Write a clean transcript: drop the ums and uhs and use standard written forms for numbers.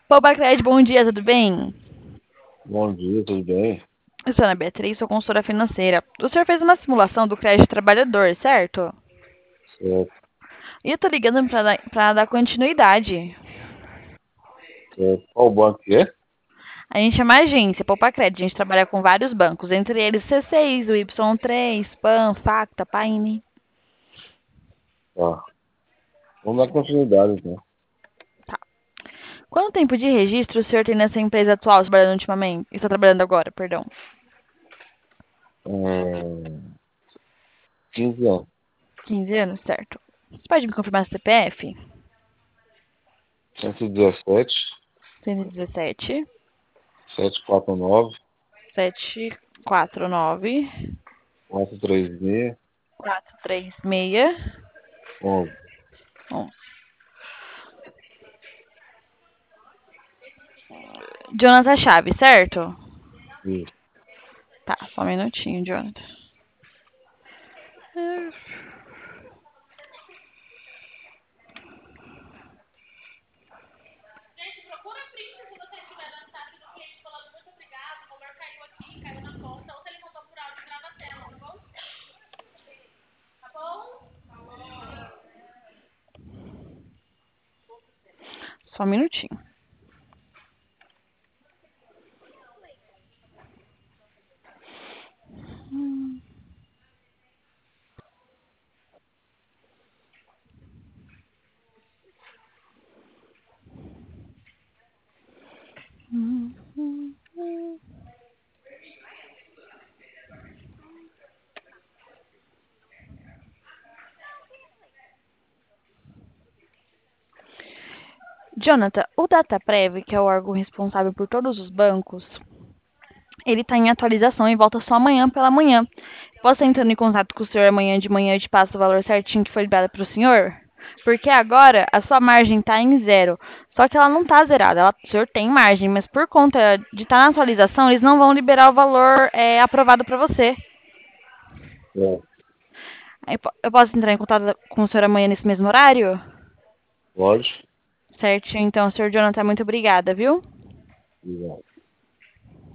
Poupa Crédito, bom dia, tudo bem? Bom dia, tudo bem? Eu sou a Ana Beatriz, sou consultora financeira. O senhor fez uma simulação do crédito trabalhador, certo? Certo, E eu tô ligando pra dar continuidade. certo. Qual banco que é? A gente é uma agência, Poupa Crédito. A gente trabalha com vários bancos, entre eles C6, o Y3, PAN, Facta, Paine. Tá. Vamos dar continuidade, então. Tá. Quanto tempo de registro o senhor tem nessa empresa atual, trabalhando ultimamente? Está trabalhando agora, perdão. 15 anos. 15 anos, certo. Você pode me confirmar CPF? 117, 117 749, 749 436, 436 11. Bom, Jonathan Chaves, certo? Isso. Tá, só um minutinho, Jonathan. Só um minutinho. Jonathan, o Dataprev, que é o órgão responsável por todos os bancos, ele está em atualização e volta só amanhã pela manhã. Posso estar entrando em contato com o senhor amanhã de manhã e te passo o valor certinho que foi liberado para o senhor? Porque agora a sua margem está em zero. Só que ela não está zerada. O senhor tem margem, mas por conta de estar na atualização, eles não vão liberar o valor aprovado para você. É, Aí, eu posso entrar em contato com o senhor amanhã nesse mesmo horário? pode? Certinho, então, senhor Jonathan, muito obrigada, viu? Obrigado.